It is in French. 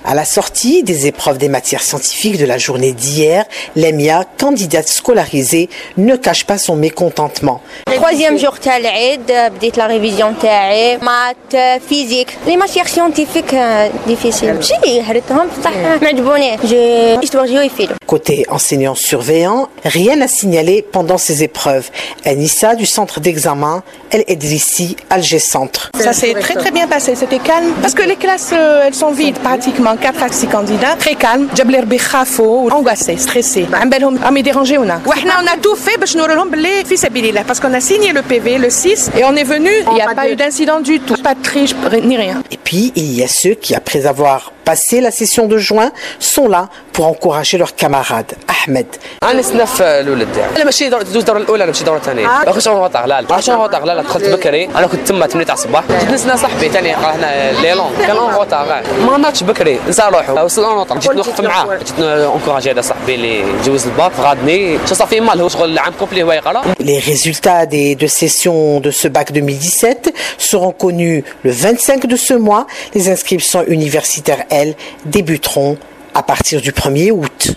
À la sortie des épreuves des matières scientifiques de la journée d'hier, Lemia, candidate scolarisée, ne cache pas son mécontentement. Troisième jour تاع العيد بديت la révision تاعي maths physique les matières scientifiques difficiles ماشي هرتهم بصح ما عجبوني histoire géo يفيدوا. Côté enseignants surveillants, rien à signaler pendant ces épreuves. Anissa du centre d'examen, El Edrissi, Alger Centre. Ça s'est très très bien passé, c'était calme parce que les classes elles sont vides pratiquement 4 à 6 candidats, très calme. جبلر بيخافوا angoissés, stressés. عم بالهم عم يديرانجيونا. وإحنا on a tout fait باش نوري لهم باللي في سبيل الله parce qu'on a signé le PV le 6 et on est venu, il n'y a pas eu d'incident du tout, pas de triche ni rien. Et puis il y a ceux qui après avoir passé la session de juin sont là pour encourager leurs camarades. Ahmed. انا سنف الولد انا ماشي دوز الدوره الاولى انا ماشي دوره ثانيه واخا شنو هو طغلال عشان هو طغلال دخلت بكري انا كنت تما 8 تاع الصباح جيت نسنا صاحبي ثاني قرا هنا ليلون كان اون غوطا ما ناضش بكري نسى روحو وصل اون جيت نوقف معاه جيت انكوراجي هذا صاحبي اللي جوز الباك غادني شو صافي مال هو شغل العام كومبلي هو يقرا. Les résultats des deux sessions de ce bac 2017 seront connus le 25 de ce mois. Les inscriptions universitaires, elles, débuteront à partir du 1er août.